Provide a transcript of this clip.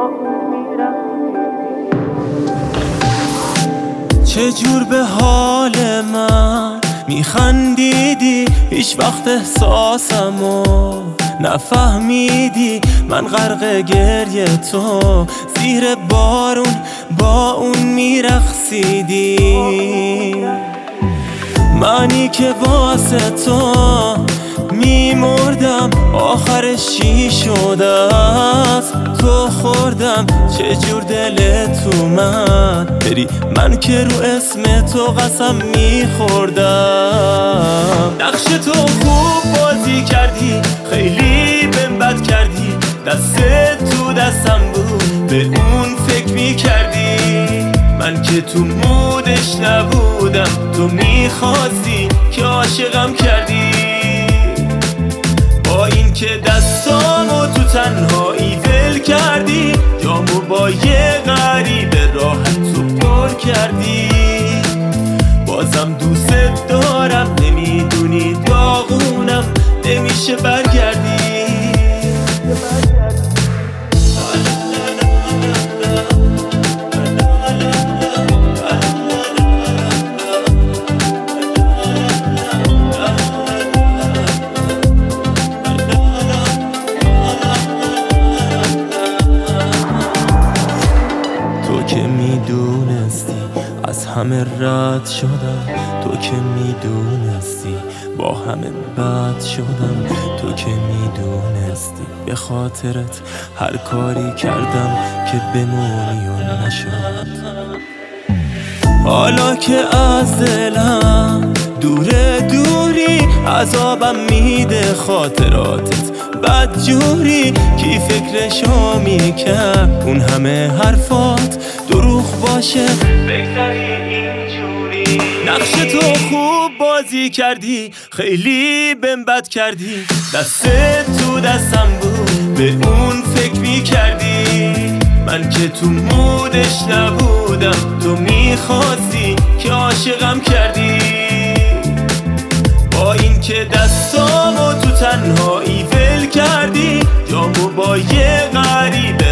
چجور به حال من میخندیدی، هیچ وقت احساسمو نفهمیدی. من غرق گریه، تو زیر بارون با اون میرقصیدی. منی که واسه تو میمردم، آخرش چی شده از تو خوردم. چجور دلت اومد بری، من که رو اسم تو قسم میخوردم. نقش تو خوب بازی کردی، خیلی بهم بد کردی. دستت تو دستم بود، به اون فکر میکردی. من که تو مودش نبودم، تو میخواستی که عاشقم کردی. با این که دستامو تو تنهایی ول کردی، جامو با یه غریبه راحت تو پر کردی. بازم دوست دارم، نمیدونی داغونم، نمیشه برگردی. تو که میدونستی از همه رد شدم، تو که میدونستی با همه بد شدم. تو که میدونستی به خاطرت هر کاری کردم که بمونی و نشد. حالا که از دلم دوری، عذابم میده خاطراتت بدجوری. کی فکرشو میکرد اون همه حرفات دروغ باشه، بگذاری اینجوری. نقش تو خوب بازی کردی، خیلی بهم بد کردی. دستت تو دستم بود، به اون فکر میکردی. من که تو مودش نبودم، تو میخواستی که عاشقم کردی. با این که دستامو تو تنهایی ول کردی، جامو با یه غریبه